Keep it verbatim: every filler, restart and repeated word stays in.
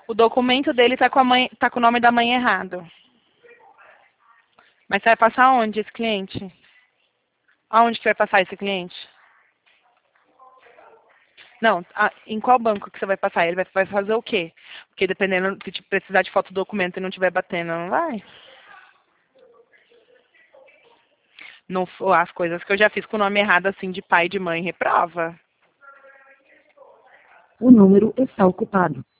O documento dele tá com, a mãe, tá com o nome da mãe errado. Mas você vai passar onde esse cliente? Aonde que vai passar esse cliente? Não, a- em qual banco que você vai passar? Ele vai, vai fazer o quê? Porque dependendo, se te precisar de foto do documento e não estiver batendo, não vai? Não, as coisas que eu já fiz com o nome errado, assim, de pai e de mãe, reprova. O número está ocupado.